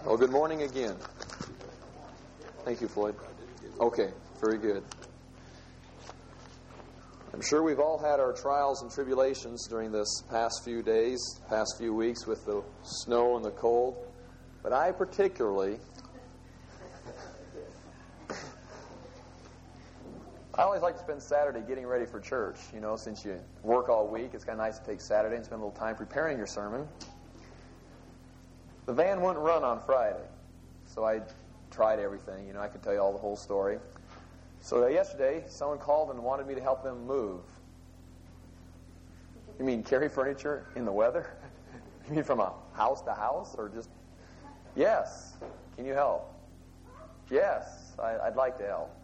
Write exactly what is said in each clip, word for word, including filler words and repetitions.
Well, good morning again. Thank you, Floyd. Okay, very good. I'm sure we've all had our trials and tribulations during this past few days, past few weeks with the snow and the cold. But I particularly, I always like to spend Saturday getting ready for church. You know, since you work all week, it's kind of nice to take Saturday and spend a little time preparing your sermon. The van wouldn't run on Friday, so I tried everything. You know, I could tell you all the whole story. So uh, yesterday, someone called and wanted me to help them move. You mean carry furniture in the weather? You mean from a house to house, or just... Yes. Can you help? Yes, I, I'd like to help.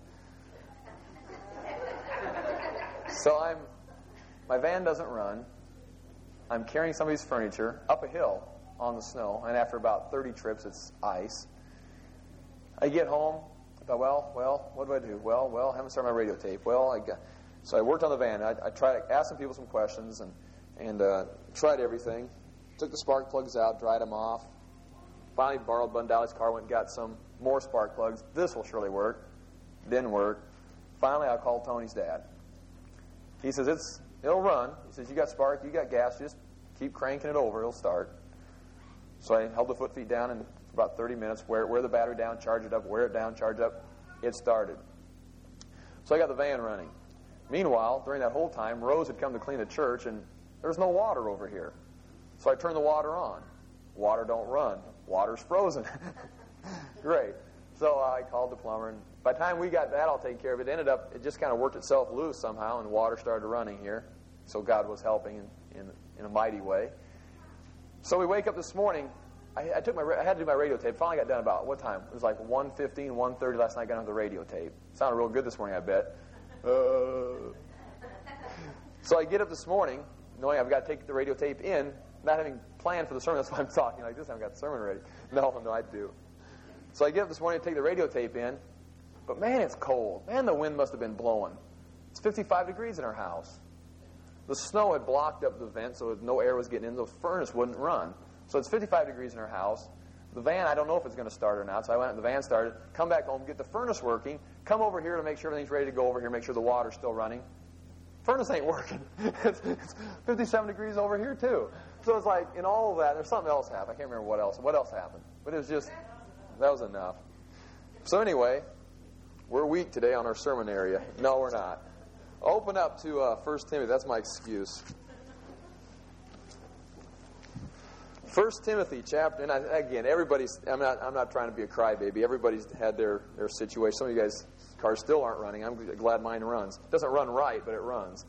So I'm... My van doesn't run. I'm carrying somebody's furniture up a hill on the snow, and after about thirty trips, it's ice. I get home. I thought, well, well, what do I do? Well, well, I haven't started my radio tape. Well, I got, so I worked on the van. I, I tried to ask some people some questions and and uh, tried everything. Took the spark plugs out, dried them off. Finally, borrowed Bud Dowley's car, went and got some more spark plugs. This will surely work. Didn't work. Finally, I called Tony's dad. He says it's it'll run. He says you got spark, you got gas. Just keep cranking it over. It'll start. So I held the foot feet down and for about thirty minutes, wear, wear the battery down, charge it up, wear it down, charge it up. It started. So I got the van running. Meanwhile, during that whole time, Rose had come to clean the church, and there's no water over here. So I turned the water on. Water don't run. Water's frozen. Great. So I called the plumber, and by the time we got that all taken care of, it ended up, it just kind of worked itself loose somehow, and water started running here. So God was helping in, in, in a mighty way. So we wake up this morning. I, I took my I had to do my radio tape. Finally got done about what time? It was like one fifteen, one thirty last night. I got on the radio tape. Sounded real good this morning, I bet. Uh. So I get up this morning, knowing I've got to take the radio tape in, not having planned for the sermon. That's why I'm talking like this. I've got the sermon ready. No, no, I do. So I get up this morning to take the radio tape in, but man, it's cold. Man, the wind must have been blowing. It's fifty-five degrees in our house. The snow had blocked up the vent, so no air was getting in. The furnace wouldn't run. So it's fifty-five degrees in our house. The van, I don't know if it's going to start or not, so I went out and the van started, come back home, get the furnace working, come over here to make sure everything's ready to go over here, make sure the water's still running. Furnace ain't working. it's, it's fifty-seven degrees over here, too. So it's like, in all of that, there's something else happened. I can't remember what else. What else happened? But it was just, that was enough. So anyway, we're weak today on our sermon area. No, we're not. Open up to uh, First Timothy. That's my excuse. First Timothy chapter, and I, again, everybody's, I'm not I'm not trying to be a crybaby. Everybody's had their, their situation. Some of you guys' cars still aren't running. I'm glad mine runs. It doesn't run right, but it runs.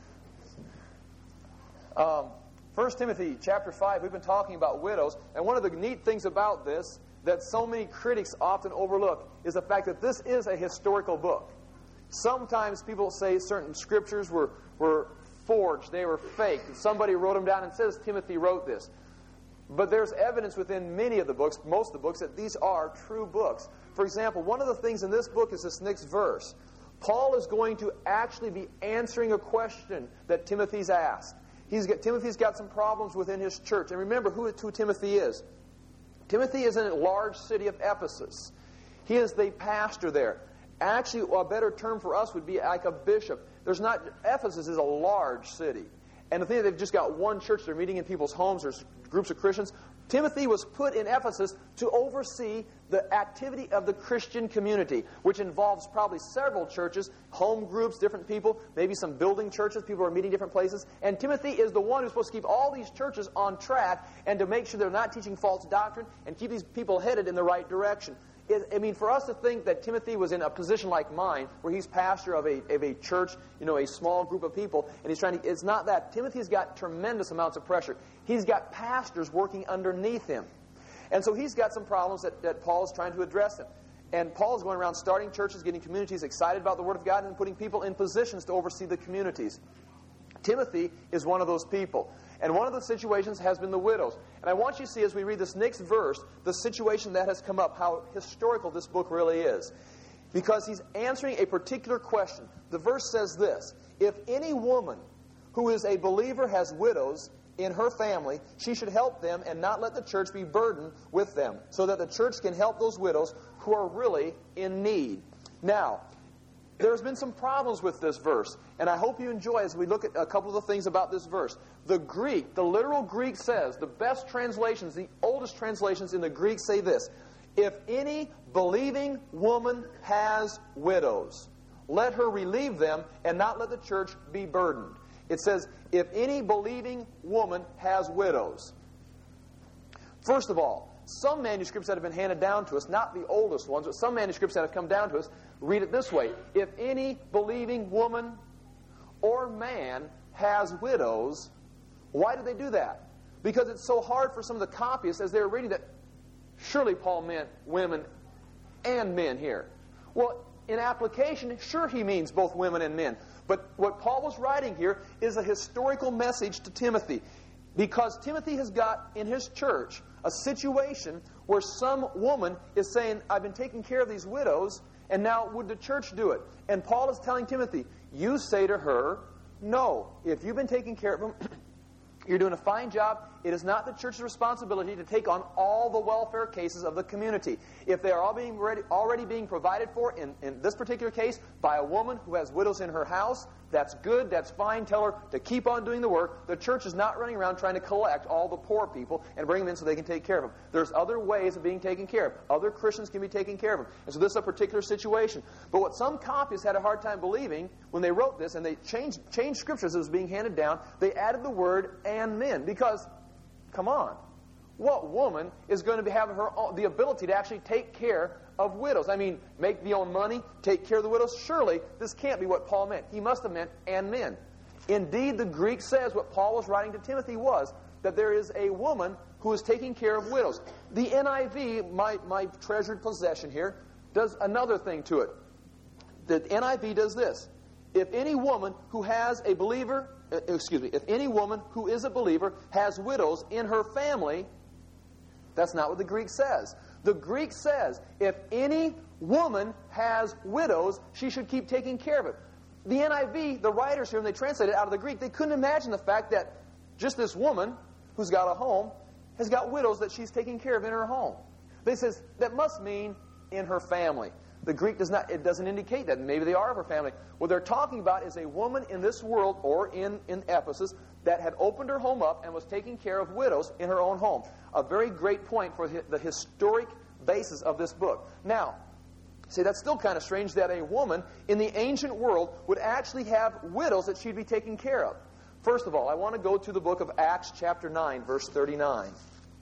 Um, First Timothy chapter five, we've been talking about widows, and one of the neat things about this that so many critics often overlook is the fact that this is a historical book. Sometimes people say certain scriptures were, were forged, they were faked. Somebody wrote them down and says Timothy wrote this. But there's evidence within many of the books, most of the books, that these are true books. For example, one of the things in this book is this next verse. Paul is going to actually be answering a question that Timothy's asked. He's got, Timothy's got some problems within his church. And remember who, who Timothy is. Timothy is in a large city of Ephesus. He is the pastor there. Actually, a better term for us would be like a bishop. There's not Ephesus is a large city. And the thing that they've just got one church, they're meeting in people's homes, there's groups of Christians. Timothy was put in Ephesus to oversee the activity of the Christian community, which involves probably several churches, home groups, different people, maybe some building churches, people are meeting different places. And Timothy is the one who's supposed to keep all these churches on track and to make sure they're not teaching false doctrine and keep these people headed in the right direction. I mean, for us to think that Timothy was in a position like mine, where he's pastor of a, of a church, you know, a small group of people, and he's trying to, it's not that. Timothy's got tremendous amounts of pressure. He's got pastors working underneath him. And so he's got some problems that, that Paul is trying to address him. And Paul's going around starting churches, getting communities excited about the Word of God, and putting people in positions to oversee the communities. Timothy is one of those people. And one of the situations has been the widows. And I want you to see, as we read this next verse, the situation that has come up, how historical this book really is. Because he's answering a particular question. The verse says this: if any woman who is a believer has widows, in her family, she should help them and not let the church be burdened with them, so that the church can help those widows who are really in need. Now, there's been some problems with this verse, and I hope you enjoy as we look at a couple of the things about this verse. The Greek, the literal Greek says, the best translations, the oldest translations in the Greek say this: if any believing woman has widows, let her relieve them and not let the church be burdened. It says, if any believing woman has widows. First of all, some manuscripts that have been handed down to us, not the oldest ones, but some manuscripts that have come down to us, read it this way: if any believing woman or man has widows. Why did they do that? Because it's so hard for some of the copyists as they were reading that surely Paul meant women and men here. Well, in application, sure he means both women and men. But what Paul was writing here is a historical message to Timothy. Because Timothy has got in his church a situation where some woman is saying, I've been taking care of these widows, and now would the church do it? And Paul is telling Timothy, you say to her, no. If you've been taking care of them, you're doing a fine job. It is not the church's responsibility to take on all the welfare cases of the community. If they are all being ready, already being provided for, in, in this particular case, by a woman who has widows in her house, that's good, that's fine. Tell her to keep on doing the work. The church is not running around trying to collect all the poor people and bring them in so they can take care of them. There's other ways of being taken care of. Other Christians can be taking care of them. And so this is a particular situation. But what some copyists had a hard time believing when they wrote this, and they changed, changed scriptures as it was being handed down, they added the word and men. Because, come on, what woman is going to have her own, the ability to actually take care of widows? I mean, make the own money, take care of the widows? Surely this can't be what Paul meant. He must have meant and men. Indeed, the Greek says what Paul was writing to Timothy was that there is a woman who is taking care of widows. The N I V, my, my treasured possession here, does another thing to it. The N I V does this: if any woman who has a believer, uh, excuse me, if any woman who is a believer has widows in her family, that's not what the Greek says. The Greek says, if any woman has widows, she should keep taking care of it. The N I V, the writers here, when they translate it out of the Greek, they couldn't imagine the fact that just this woman who's got a home has got widows that she's taking care of in her home. They says, that must mean in her family. The Greek does not, it doesn't indicate that. Maybe they are of her family. What they're talking about is a woman in this world, or in, in Ephesus, that had opened her home up and was taking care of widows in her own home. A very great point for the historic basis of this book. Now, see, that's still kind of strange that a woman in the ancient world would actually have widows that she'd be taking care of. First of all, I want to go to the book of Acts chapter nine, verse thirty-nine.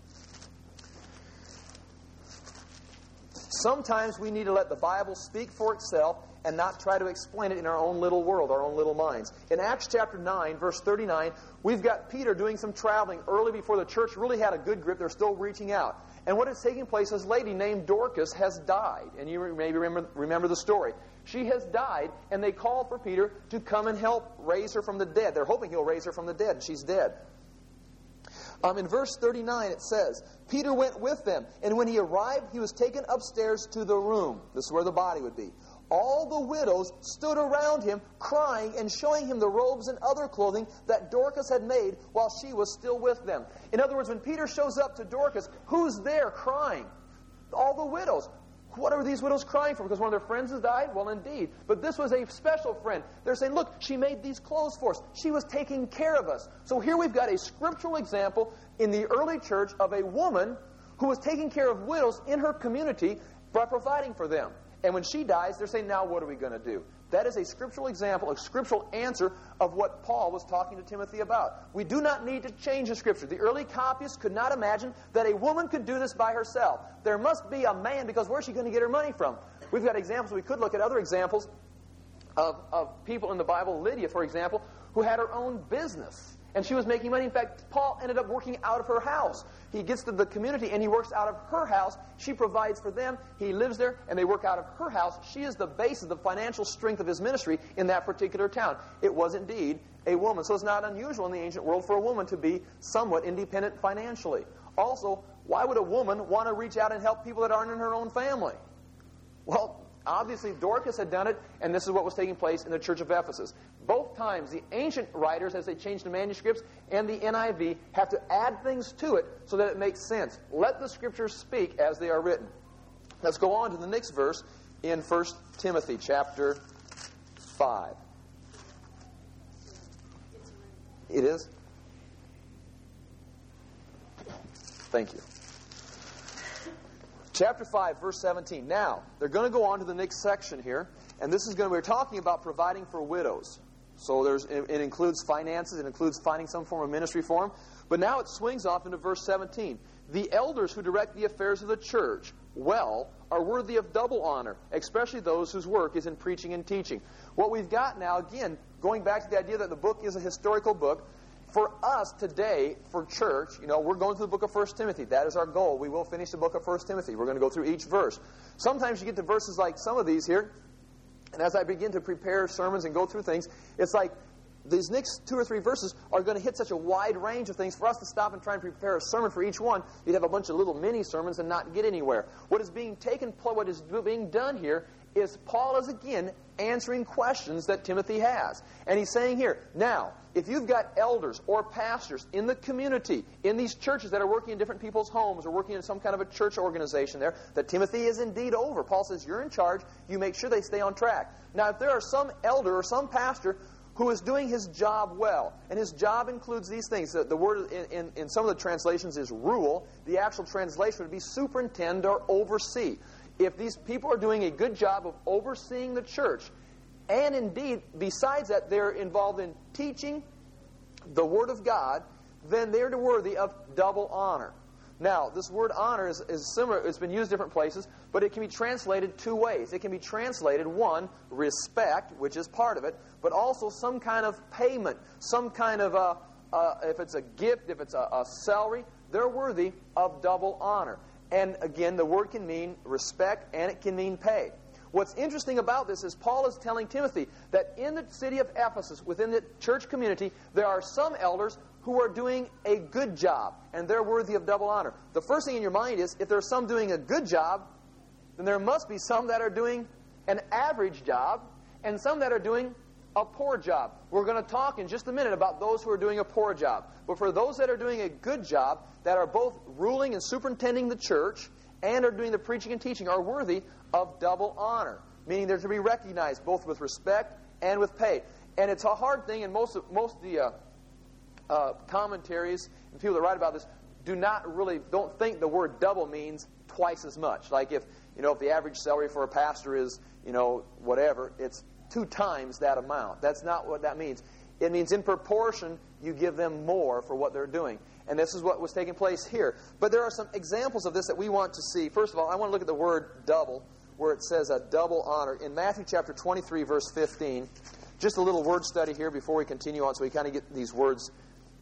Sometimes we need to let the Bible speak for itself and not try to explain it in our own little world, our own little minds. In Acts chapter nine, verse thirty-nine, we've got Peter doing some traveling early before the church really had a good grip. They're still reaching out. And what is taking place, this lady named Dorcas has died. And you maybe remember, remember the story. She has died, and they called for Peter to come and help raise her from the dead. They're hoping he'll raise her from the dead, and she's dead. Um, in verse thirty-nine it says, Peter went with them, and when he arrived, he was taken upstairs to the room. This is where the body would be. All the widows stood around him, crying and showing him the robes and other clothing that Dorcas had made while she was still with them. In other words, when Peter shows up to Dorcas, who's there crying? All the widows. What are these widows crying for? Because one of their friends has died? Well, indeed. But this was a special friend. They're saying, look, she made these clothes for us. She was taking care of us. So here we've got a scriptural example in the early church of a woman who was taking care of widows in her community by providing for them. And when she dies, they're saying, now what are we going to do? That is a scriptural example, a scriptural answer of what Paul was talking to Timothy about. We do not need to change the scripture. The early copyists could not imagine that a woman could do this by herself. There must be a man, because where's she going to get her money from? We've got examples. We could look at other examples of, of people in the Bible. Lydia, for example, who had her own business. And she was making money. In fact, Paul ended up working out of her house. He gets to the community and he works out of her house. She provides for them. He lives there and they work out of her house. She is the basis of the financial strength of his ministry in that particular town. It was indeed a woman. So it's not unusual in the ancient world for a woman to be somewhat independent financially. Also, why would a woman want to reach out and help people that aren't in her own family? Well, obviously Dorcas had done it, and this is what was taking place in the church of Ephesus. both times, the ancient writers, as they change the manuscripts, and the N I V, have to add things to it so that it makes sense. Let the Scriptures speak as they are written. Let's go on to the next verse in First Timothy chapter five. It is? Thank you. Chapter five, verse seventeen. Now, they're going to go on to the next section here, and this is going to, we're talking about providing for widows. So there's, it, it includes finances, it includes finding some form of ministry for them. But now it swings off into verse seventeen. The elders who direct the affairs of the church well are worthy of double honor, especially those whose work is in preaching and teaching. What we've got now, again, going back to the idea that the book is a historical book, for us today, for church, you know, we're going through the book of First Timothy. That is our goal. We will finish the book of First Timothy. We're going to go through each verse. Sometimes you get to verses like some of these here, and as I begin to prepare sermons and go through things, it's like these next two or three verses are going to hit such a wide range of things. For us to stop and try and prepare a sermon for each one, you'd have a bunch of little mini sermons and not get anywhere. What is being taken, what is being done here is Paul is again answering questions that Timothy has. And he's saying here, now, if you've got elders or pastors in the community, in these churches that are working in different people's homes or working in some kind of a church organization there, that Timothy is indeed over. Paul says, you're in charge. You make sure they stay on track. Now, if there are some elder or some pastor who is doing his job well, and his job includes these things. The, the word in, in, in some of the translations is rule. The actual translation would be superintend or oversee. If these people are doing a good job of overseeing the church, and indeed, besides that, they're involved in teaching the Word of God, then they're worthy of double honor. Now, this word honor is, is similar. It's been used different places, but it can be translated two ways. It can be translated, one, respect, which is part of it, but also some kind of payment, some kind of, a, uh, if it's a gift, if it's a, a salary, they're worthy of double honor. And again, the word can mean respect and it can mean pay. What's interesting about this is Paul is telling Timothy that in the city of Ephesus, within the church community, there are some elders who are doing a good job, and they're worthy of double honor. The first thing in your mind is, if there's some doing a good job, then there must be some that are doing an average job, and some that are doing a poor job. We're going to talk in just a minute about those who are doing a poor job. But for those that are doing a good job, that are both ruling and superintending the church, and are doing the preaching and teaching, are worthy of double honor, meaning they're to be recognized both with respect and with pay. And it's a hard thing, and most of, most of the uh, uh, commentaries and people that write about this do not really, don't think the word double means twice as much. Like if, you know, if the average salary for a pastor is, you know, whatever, it's two times that amount. That's not what that means. It means in proportion, you give them more for what they're doing. And this is what was taking place here. But there are some examples of this that we want to see. First of all, I want to look at the word double, where it says a double honor. In Matthew chapter twenty-three, verse fifteen, just a little word study here before we continue on so we kind of get these words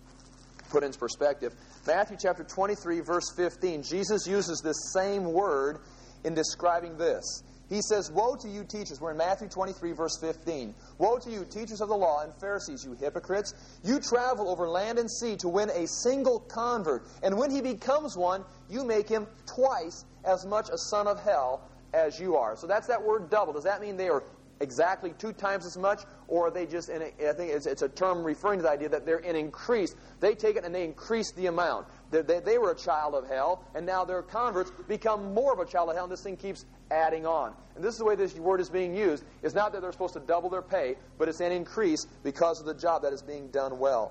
put into perspective. Matthew chapter twenty-three, verse fifteen, Jesus uses this same word in describing this. He says, woe to you teachers. We're in Matthew twenty-three, verse fifteen. Woe to you teachers of the law and Pharisees, you hypocrites. You travel over land and sea to win a single convert. And when he becomes one, you make him twice as much a son of hell as you are. So that's that word double. Does that mean they are exactly two times as much? Or are they just, in a, I think it's, it's a term referring to the idea that they're in increase. They take it and they increase the amount. They, they, they were a child of hell, and now their converts become more of a child of hell, and this thing keeps adding on. And this is the way this word is being used. It's not that they're supposed to double their pay, but it's an increase because of the job that is being done well.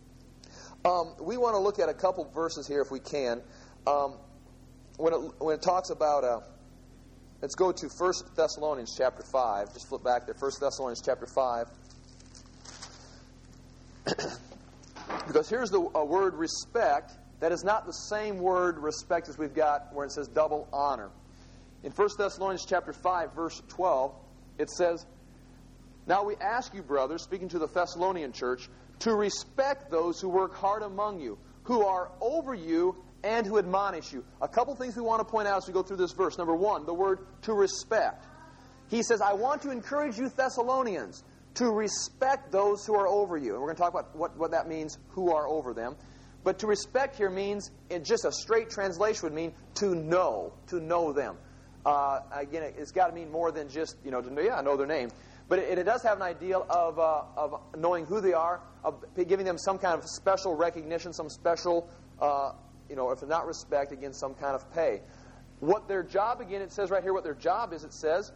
Um, we want to look at a couple verses here if we can. Um, when, it, when it talks about... Uh, Let's go to First Thessalonians chapter five. Just flip back there. First Thessalonians chapter five. Because here's the a word respect that is not the same word respect as we've got where it says double honor. In First Thessalonians chapter five, verse twelve, it says, now we ask you, brothers, speaking to the Thessalonian church, to respect those who work hard among you, who are over you and who admonish you. A couple things we want to point out as we go through this verse. Number one, the word to respect. He says, I want to encourage you Thessalonians to respect those who are over you. And we're going to talk about what, what that means, who are over them. But to respect here means, in just a straight translation would mean to know, to know them. Uh, again, it's got to mean more than just, you know, to know, yeah, I know their name. But it, it does have an ideal of, uh, of knowing who they are, of giving them some kind of special recognition, some special, uh, you know, if not respect, again, some kind of pay. What their job, again, it says right here what their job is, it says,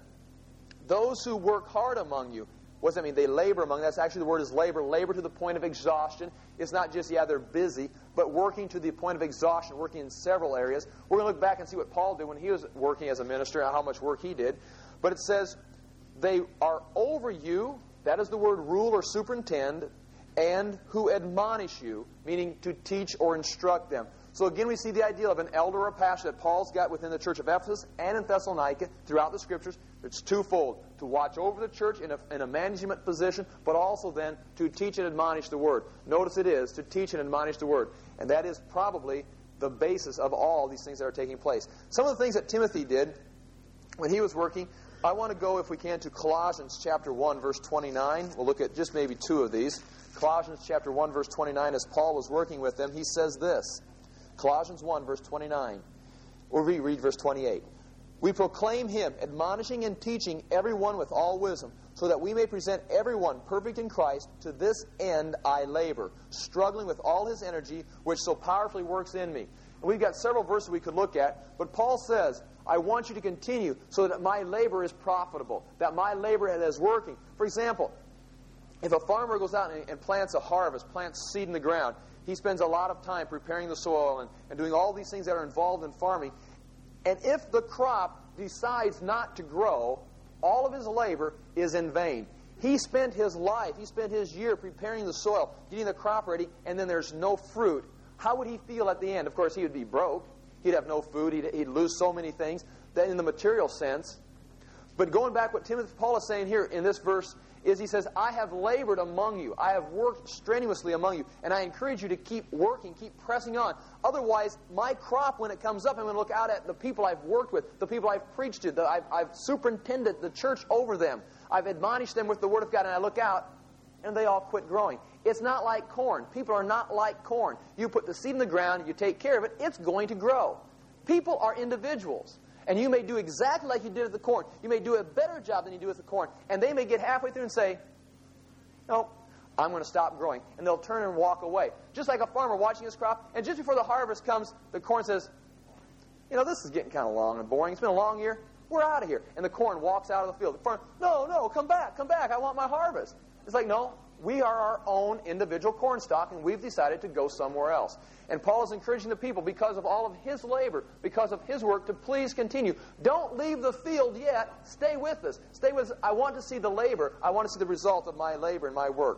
those who work hard among you. What does that mean? They labor among. That's actually the word is labor. Labor to the point of exhaustion. It's not just, yeah, they're busy, but working to the point of exhaustion, working in several areas. We're going to look back and see what Paul did when he was working as a minister and how much work he did. But it says, they are over you, that is the word rule or superintend, and who admonish you, meaning to teach or instruct them. So again, we see the idea of an elder or pastor that Paul's got within the church of Ephesus and in Thessalonica throughout the Scriptures. It's twofold, to watch over the church in a, in a management position, but also then to teach and admonish the Word. Notice it is, to teach and admonish the Word. And that is probably the basis of all these things that are taking place. Some of the things that Timothy did when he was working, I want to go, if we can, to Colossians chapter one, verse twenty-nine. We'll look at just maybe two of these. Colossians chapter one, verse twenty-nine, as Paul was working with them, he says this. Colossians one, verse twenty-nine. Or we read verse twenty-eight. We proclaim him, admonishing and teaching everyone with all wisdom, so that we may present everyone perfect in Christ. To this end I labor, struggling with all his energy, which so powerfully works in me. And we've got several verses we could look at, but Paul says, I want you to continue so that my labor is profitable, that my labor is working. For example, if a farmer goes out and, and plants a harvest, plants seed in the ground, he spends a lot of time preparing the soil and, and doing all these things that are involved in farming. And if the crop decides not to grow, all of his labor is in vain. He spent his life, he spent his year preparing the soil, getting the crop ready, and then there's no fruit. How would he feel at the end? Of course, he would be broke. He'd have no food. He'd, he'd lose so many things that in the material sense. But going back, what Timothy Paul is saying here in this verse is he says, I have labored among you. I have worked strenuously among you. And I encourage you to keep working, keep pressing on. Otherwise, my crop, when it comes up, I'm going to look out at the people I've worked with, the people I've preached to, that I've, I've superintended the church over them. I've admonished them with the Word of God, and I look out, and they all quit growing. It's not like corn. People are not like corn. You put the seed in the ground, you take care of it, it's going to grow. People are individuals. And you may do exactly like you did with the corn. You may do a better job than you do with the corn. And they may get halfway through and say, no, I'm going to stop growing. And they'll turn and walk away. Just like a farmer watching his crop. And just before the harvest comes, the corn says, you know, this is getting kind of long and boring. It's been a long year. We're out of here. And the corn walks out of the field. The farmer, no, no, come back, come back. I want my harvest. It's like, no, we are our own individual corn stalk, and we've decided to go somewhere else. And Paul is encouraging the people, because of all of his labor, because of his work, to please continue. Don't leave the field yet. Stay with us. Stay with us. I want to see the labor. I want to see the result of my labor and my work.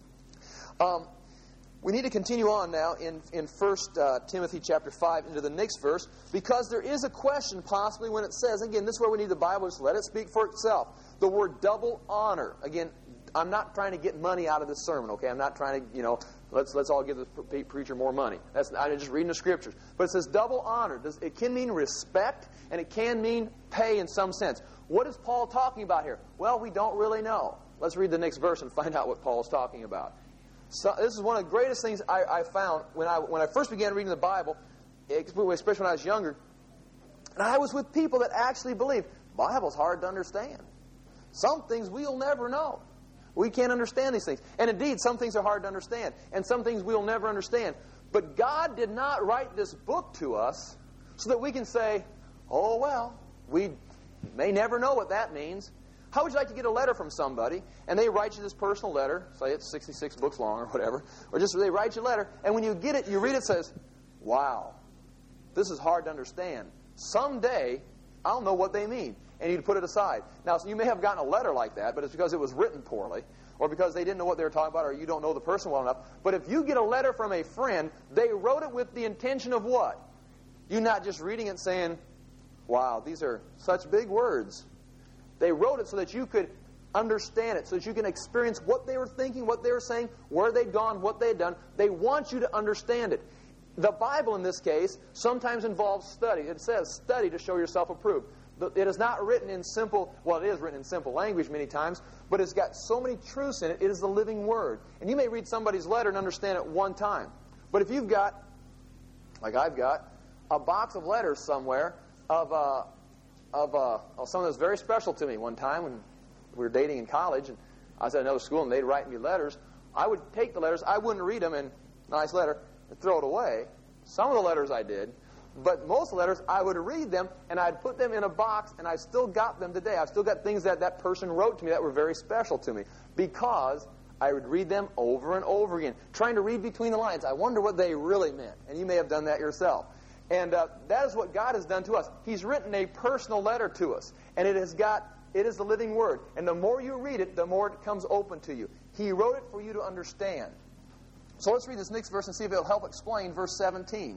Um, we need to continue on now in, in First uh, Timothy chapter five into the next verse, because there is a question possibly when it says, again, this is where we need the Bible, just let it speak for itself. The word double honor. Again, I'm not trying to get money out of this sermon, okay? I'm not trying to, you know, let's let's all give this pre- preacher more money. That's I'm just reading the Scriptures. But it says double honor. It can mean respect, and it can mean pay in some sense. What is Paul talking about here? Well, we don't really know. Let's read the next verse and find out what Paul is talking about. So this is one of the greatest things I, I found when I when I first began reading the Bible, especially when I was younger. And I was with people that actually believed the Bible's hard to understand. Some things we'll never know. We can't understand these things. And indeed, some things are hard to understand. And some things we'll never understand. But God did not write this book to us so that we can say, oh, well, we may never know what that means. How would you like to get a letter from somebody, and they write you this personal letter, say it's sixty-six books long or whatever, or just they write you a letter, and when you get it, you read it, it says, wow, this is hard to understand. Someday, I'll know what they mean. And you'd put it aside. Now, so you may have gotten a letter like that, but it's because it was written poorly, or because they didn't know what they were talking about, or you don't know the person well enough. But if you get a letter from a friend, they wrote it with the intention of what? You not just reading it saying, wow, these are such big words. They wrote it so that you could understand it, so that you can experience what they were thinking, what they were saying, where they'd gone, what they had done. They want you to understand it. The Bible, in this case, sometimes involves study. It says, study to show yourself approved. It is not written in simple, well, it is written in simple language many times, but it's got so many truths in it, it is the living Word. And you may read somebody's letter and understand it one time. But if you've got, like I've got, a box of letters somewhere of, uh, of uh, oh, something that's very special to me one time, and we were dating in college, and I was at another school, and they'd write me letters. I would take the letters. I wouldn't read them, and nice letter, and throw it away. Some of the letters I did, but most of the letters, I would read them, and I'd put them in a box, and I still got them today. I've still got things that that person wrote to me that were very special to me, because I would read them over and over again, trying to read between the lines. I wonder what they really meant, and you may have done that yourself. And uh, that is what God has done to us. He's written a personal letter to us, and it has got, it is the living Word. And the more you read it, the more it comes open to you. He wrote it for you to understand. So let's read this next verse and see if it'll help explain verse seventeen.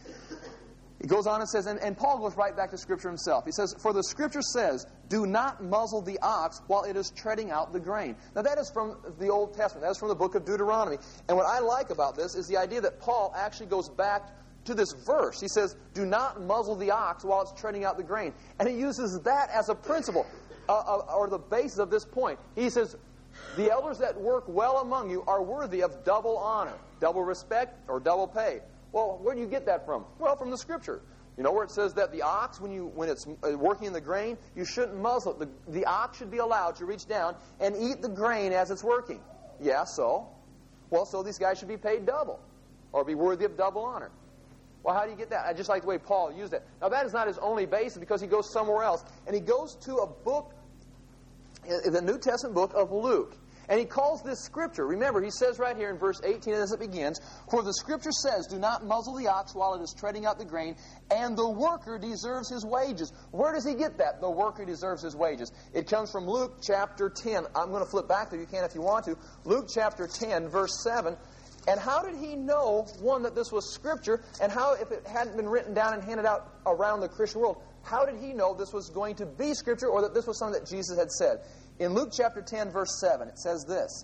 He goes on and says, and, and Paul goes right back to Scripture himself. He says, for the Scripture says, do not muzzle the ox while it is treading out the grain. Now that is from the Old Testament. That is from the book of Deuteronomy. And what I like about this is the idea that Paul actually goes back to this verse. He says, do not muzzle the ox while it's treading out the grain. And he uses that as a principle, uh, uh, or the basis of this point. He says, the elders that work well among you are worthy of double honor, double respect, or double pay. Well, where do you get that from? Well, from the Scripture. You know where it says that the ox, when you when it's working in the grain, you shouldn't muzzle it. The, the ox should be allowed to reach down and eat the grain as it's working. Yeah, so? Well, so these guys should be paid double, or be worthy of double honor. Well, how do you get that? I just like the way Paul used it. Now, that is not his only basis, because he goes somewhere else. And he goes to a book, the New Testament book of Luke. And he calls this Scripture. Remember, he says right here in verse eighteen as it begins, for the Scripture says, do not muzzle the ox while it is treading out the grain, and the worker deserves his wages. Where does he get that? The worker deserves his wages. It comes from Luke chapter ten. I'm going to flip back there. You can if you want to. Luke chapter ten, verse seven. And how did he know, one, that this was Scripture, and how, if it hadn't been written down and handed out around the Christian world, how did he know this was going to be Scripture, or that this was something that Jesus had said? In Luke chapter ten, verse seven, it says this.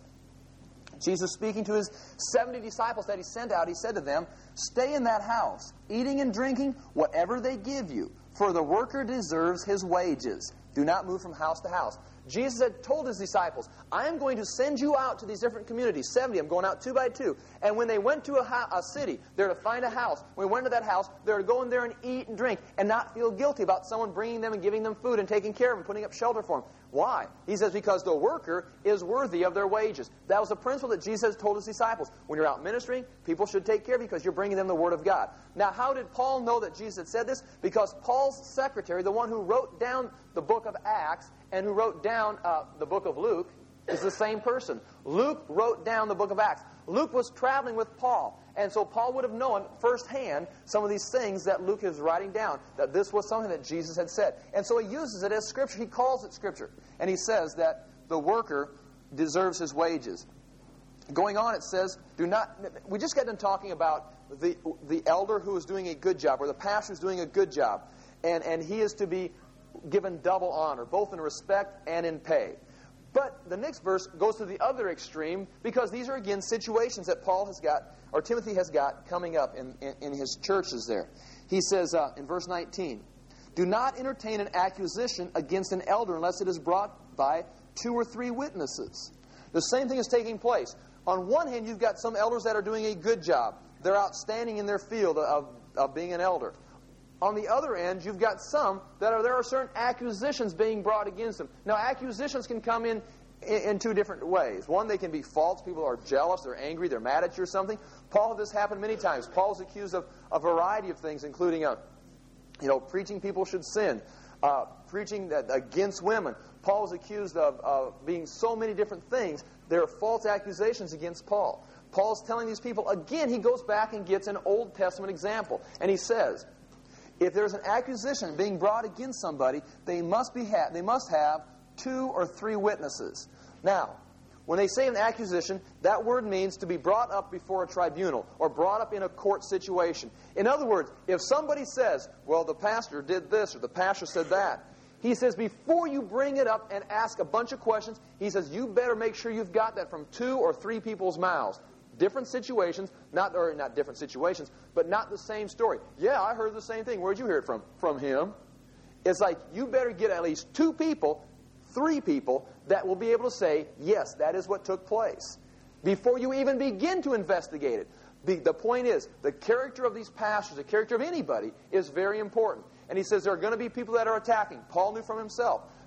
Jesus, speaking to his seventy disciples that he sent out, he said to them, stay in that house, eating and drinking whatever they give you, for the worker deserves his wages. Do not move from house to house. Jesus had told his disciples, I am going to send you out to these different communities, seventy. I'm going out two by two. And when they went to a, ho- a city, they're to find a house. When they went to that house, they're to go in there and eat and drink and not feel guilty about someone bringing them and giving them food and taking care of them, putting up shelter for them. Why? He says, because the worker is worthy of their wages. That was the principle that Jesus told his disciples. When you're out ministering, people should take care of you because you're bringing them the Word of God. Now, how did Paul know that Jesus had said this? Because Paul's secretary, the one who wrote down the book of Acts and who wrote down uh, the book of Luke, is the same person. Luke wrote down the book of Acts. Luke was traveling with Paul, and so Paul would have known firsthand some of these things that Luke is writing down, that this was something that Jesus had said. And so he uses it as Scripture. He calls it Scripture. And he says that the worker deserves his wages. Going on, it says, do not... We just got done talking about the, the elder who is doing a good job, or the pastor who's doing a good job, and, and he is to be given double honor, both in respect and in pay. But the next verse goes to the other extreme, because these are, again, situations that Paul has got, or Timothy has got, coming up in, in, in his churches there. He says uh, in verse nineteen, do not entertain an accusation against an elder unless it is brought by two or three witnesses. The same thing is taking place. On one hand, you've got some elders that are doing a good job. They're outstanding in their field of, of being an elder. On the other end, you've got some that are, there are certain accusations being brought against them. Now, accusations can come in, in in two different ways. One, they can be false. People are jealous, they're angry, they're mad at you or something. Paul had this happen many times. Paul's accused of a variety of things, including, a, you know, preaching people should sin, uh, preaching that, against women. Paul was accused of uh, being so many different things. There are false accusations against Paul. Paul's telling these people, again, he goes back and gets an Old Testament example. And he says, if there's an accusation being brought against somebody, they must be ha- they must have two or three witnesses. Now, when they say an accusation, that word means to be brought up before a tribunal or brought up in a court situation. In other words, if somebody says, well, the pastor did this or the pastor said that, he says before you bring it up and ask a bunch of questions, he says you better make sure you've got that from two or three people's mouths. Different situations, not or not different situations, but not the same story. Yeah, I heard the same thing. Where'd you hear it from? From him. It's like you better get at least two people, three people, that will be able to say, yes, that is what took place, before you even begin to investigate it. The, the point is, the character of these pastors, the character of anybody, is very important. And he says there are going to be people that are attacking. Paul knew from himself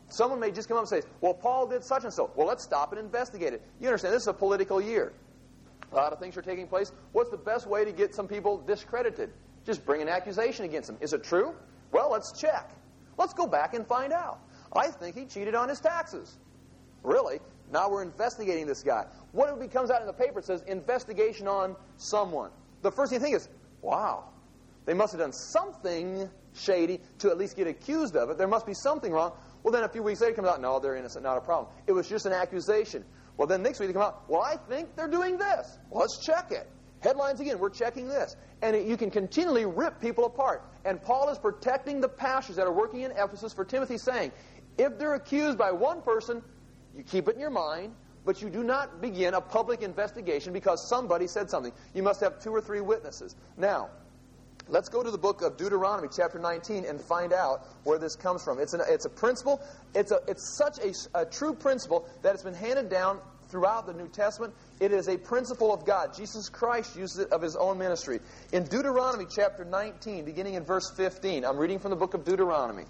Someone may just come up and say, well, Paul did such and so. Well, let's stop and investigate it. You understand, this is a political year. A lot of things are taking place. What's the best way to get some people discredited? Just bring an accusation against them. Is it true? Well, let's check. Let's go back and find out. I think he cheated on his taxes. Really? Now we're investigating this guy. What if it comes out in the paper? It says, investigation on someone. The first thing you think is, wow, they must have done something shady to at least get accused of it. There must be something wrong. Well, then a few weeks later it comes out, no, they're innocent, not a problem. It was just an accusation. Well, then next week they come out, well, I think they're doing this. Well, let's check it. Headlines again, we're checking this. And it, you can continually rip people apart. And Paul is protecting the pastors that are working in Ephesus for Timothy, saying, if they're accused by one person, you keep it in your mind, but you do not begin a public investigation because somebody said something. You must have two or three witnesses. Now, let's go to the book of Deuteronomy, chapter nineteen, and find out where this comes from. It's, an, it's a principle. It's, a, it's such a, a true principle that it's been handed down throughout the New Testament. It is a principle of God. Jesus Christ uses it of his own ministry. In Deuteronomy, chapter nineteen, beginning in verse fifteen, I'm reading from the book of Deuteronomy.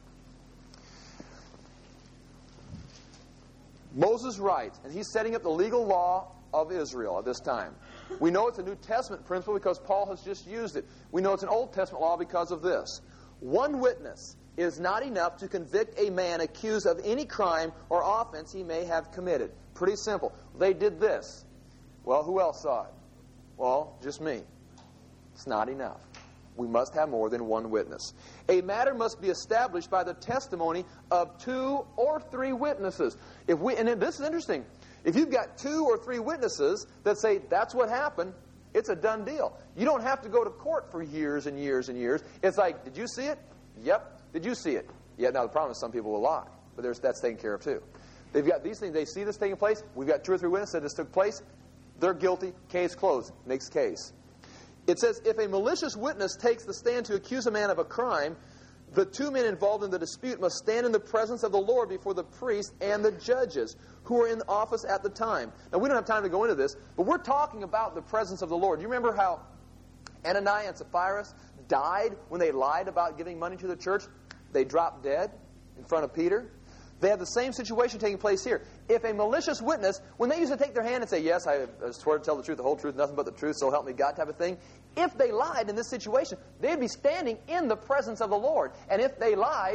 Moses writes, and he's setting up the legal law of Israel at this time. We know it's a New Testament principle because Paul has just used it. We know it's an Old Testament law because of this. One witness is not enough to convict a man accused of any crime or offense he may have committed. Pretty simple. They did this. Well, who else saw it? Well, just me. It's not enough. We must have more than one witness. A matter must be established by the testimony of two or three witnesses. If we, and this is interesting. If you've got two or three witnesses that say that's what happened, it's a done deal. You don't have to go to court for years and years and years. It's like, did you see it? Yep. Did you see it? Yeah. Now the problem is some people will lie, but there's, that's taken care of too. They've got these things. They see this taking place. We've got two or three witnesses that this took place. They're guilty. Case closed. Next case. It says, if a malicious witness takes the stand to accuse a man of a crime, the two men involved in the dispute must stand in the presence of the Lord before the priest and the judges who are in office at the time. Now, we don't have time to go into this, but we're talking about the presence of the Lord. You remember how Ananias and Sapphira died when they lied about giving money to the church? They dropped dead in front of Peter. They have the same situation taking place here. If a malicious witness, when they used to take their hand and say, yes, I swear to tell the truth, the whole truth, nothing but the truth, so help me God type of thing, if they lied in this situation, they'd be standing in the presence of the Lord. And if they lied,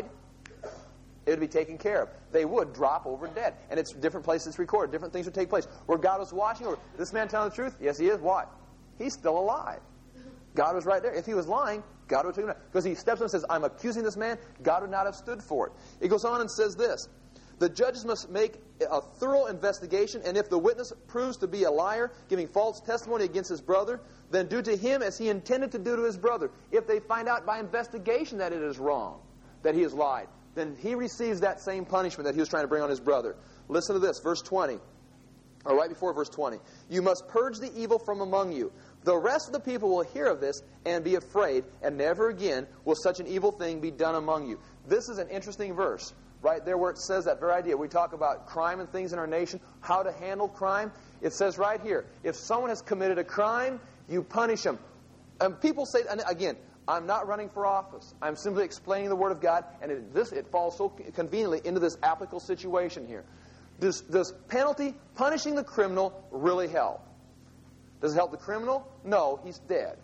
it would be taken care of. They would drop over dead. And it's different places it's recorded. Different things would take place. Where God was watching over, this man telling the truth? Yes, he is. Why? He's still alive. God was right there. If he was lying, God would take him down. Because he steps in and says, I'm accusing this man, God would not have stood for it. It goes on and says this. The judges must make a thorough investigation, and if the witness proves to be a liar, giving false testimony against his brother, then do to him as he intended to do to his brother. If they find out by investigation that it is wrong, that he has lied, then he receives that same punishment that he was trying to bring on his brother. Listen to this, verse twenty, or right before verse twenty. You must purge the evil from among you. The rest of the people will hear of this and be afraid, and never again will such an evil thing be done among you. This is an interesting verse. Right there where it says that very idea. We talk about crime and things in our nation, how to handle crime. It says right here, if someone has committed a crime, you punish them. And people say, and again, I'm not running for office. I'm simply explaining the Word of God, and it, this it falls so conveniently into this applicable situation here. Does, does penalty, punishing the criminal, really help? Does it help the criminal? No, he's dead.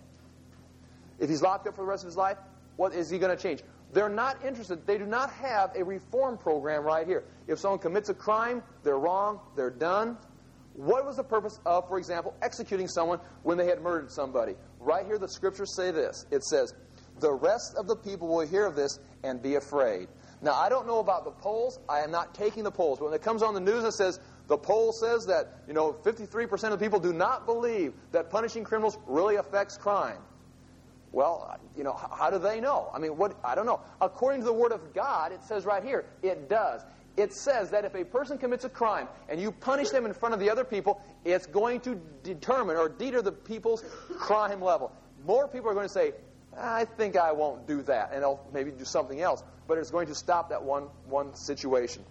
If he's locked up for the rest of his life, what is he going to change? They're not interested. They do not have a reform program right here. If someone commits a crime, they're wrong, they're done. What was the purpose of, for example, executing someone when they had murdered somebody? Right here the scriptures say this. It says, the rest of the people will hear of this and be afraid. Now, I don't know about the polls. I am not taking the polls. But when it comes on the news and says, the poll says that, you know, fifty-three percent of people do not believe that punishing criminals really affects crime. Well, you know, how do they know? I mean, what? I don't know. According to the Word of God, it says right here, it does. It says that if a person commits a crime and you punish them in front of the other people, it's going to determine or deter the people's crime level. More people are going to say, I think I won't do that, and they'll maybe do something else. But it's going to stop that one, one situation.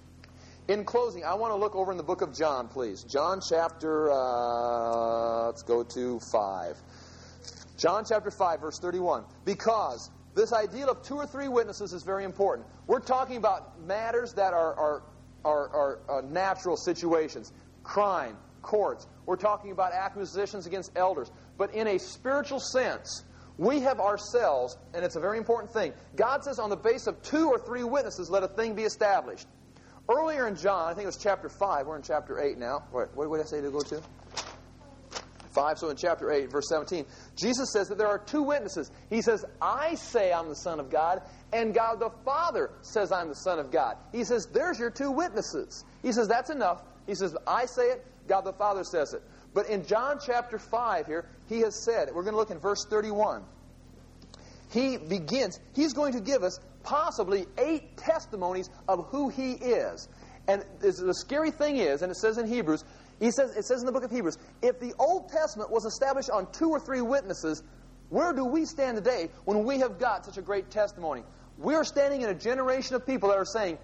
In closing, I want to look over in the book of John, please. John chapter, uh, let's go to five. John chapter five, verse thirty-one. Because This idea of two or three witnesses is very important. We're talking about matters that are, are, are, are uh, natural situations. Crime, courts. We're talking about accusations against elders. But in a spiritual sense, we have ourselves, and it's a very important thing. God says on the basis of two or three witnesses, let a thing be established. Earlier in John, I think it was chapter five. We're in chapter eight now. What, what did I say to go to? five, so in chapter eight, verse seventeen, Jesus says that there are two witnesses. He says, I say I'm the Son of God, and God the Father says I'm the Son of God. He says, there's your two witnesses. He says, that's enough. He says, I say it, God the Father says it. But in John chapter five here, he has said, we're going to look in verse thirty-one. He begins, he's going to give us possibly eight testimonies of who he is. And the scary thing is, and it says in Hebrews, he says, it says in the book of Hebrews, if the Old Testament was established on two or three witnesses, where do we stand today when we have got such a great testimony? We are standing in a generation of people that are saying,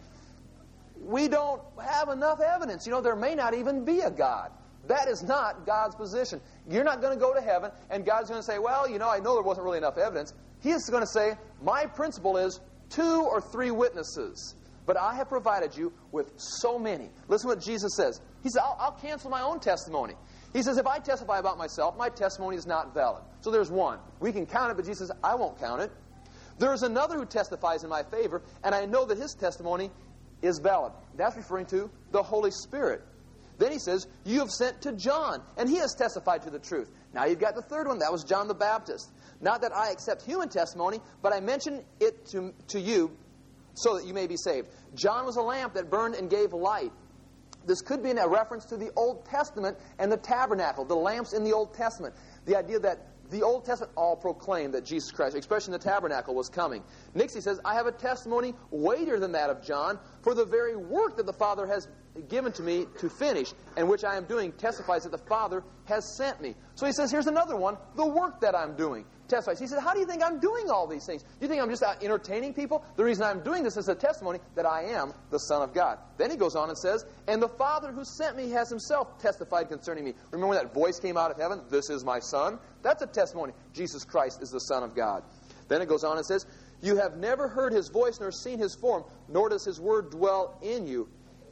we don't have enough evidence. You know, there may not even be a God. That is not God's position. You're not going to go to heaven, and God's going to say, well, you know, I know there wasn't really enough evidence. He is going to say, my principle is two or three witnesses. But I have provided you with so many. Listen to what Jesus says. He says, I'll, I'll cancel my own testimony. He says, if I testify about myself, my testimony is not valid. So there's one. We can count it, but Jesus says, I won't count it. There's another who testifies in my favor, and I know that his testimony is valid. That's referring to the Holy Spirit. Then he says, you have sent to John, and he has testified to the truth. Now you've got the third one. That was John the Baptist. Not that I accept human testimony, but I mention it to, to you so that you may be saved. John was a lamp that burned and gave light. This could be a reference to the Old Testament and the tabernacle, the lamps in the Old Testament. The idea that the Old Testament all proclaimed that Jesus Christ, especially in the tabernacle, was coming. Nixie says, I have a testimony weightier than that of John, for the very work that the Father has given to me to finish, and which I am doing, testifies that the Father has sent me. So he says, here's another one, the work that I'm doing testifies. He said, how do you think I'm doing all these things? Do you think I'm just out entertaining people? The reason I'm doing this is a testimony that I am the Son of God. Then he goes on and says, and the Father who sent me has himself testified concerning me. Remember when that voice came out of heaven, this is my Son? That's a testimony. Jesus Christ is the Son of God. Then it goes on and says, you have never heard his voice nor seen his form, nor does his word dwell in you,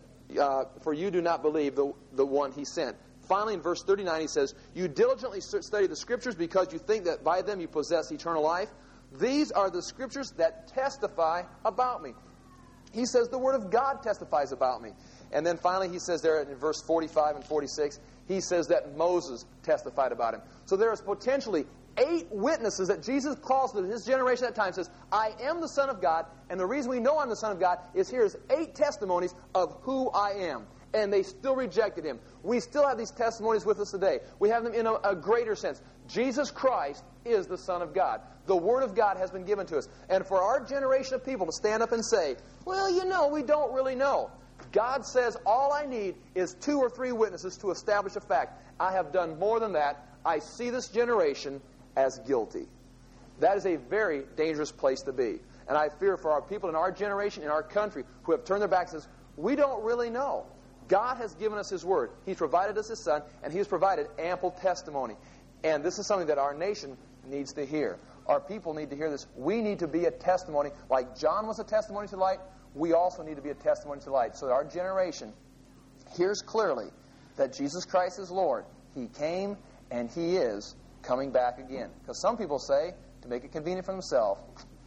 uh, for you do not believe the, the one he sent. Finally, in verse thirty-nine, he says, you diligently study the Scriptures because you think that by them you possess eternal life. These are the Scriptures that testify about me. He says the Word of God testifies about me. And then finally, he says there in verse forty-five and forty-six, he says that Moses testified about him. So there is potentially eight witnesses that Jesus calls to his generation at that time, says, I am the Son of God, and the reason we know I'm the Son of God is here's eight testimonies of who I am. And they still rejected him. We still have these testimonies with us today. We have them in a, a greater sense. Jesus Christ is the Son of God. The Word of God has been given to us. And for our generation of people to stand up and say, well, you know, we don't really know. God says all I need is two or three witnesses to establish a fact. I have done more than that. I see this generation as guilty. That is a very dangerous place to be. And I fear for our people in our generation, in our country, who have turned their backs and says, we don't really know. God has given us his Word. He's provided us his Son, and he has provided ample testimony. And this is something that our nation needs to hear. Our people need to hear this. We need to be a testimony. Like John was a testimony to light, we also need to be a testimony to light. So that our generation hears clearly that Jesus Christ is Lord. He came, and he is coming back again. Because some people say, to make it convenient for themselves,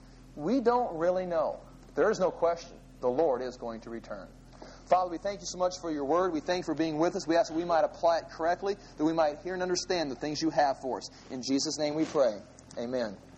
we don't really know. There is no question. The Lord is going to return. Father, we thank you so much for your word. We thank you for being with us. We ask that we might apply it correctly, that we might hear and understand the things you have for us. In Jesus' name we pray. Amen.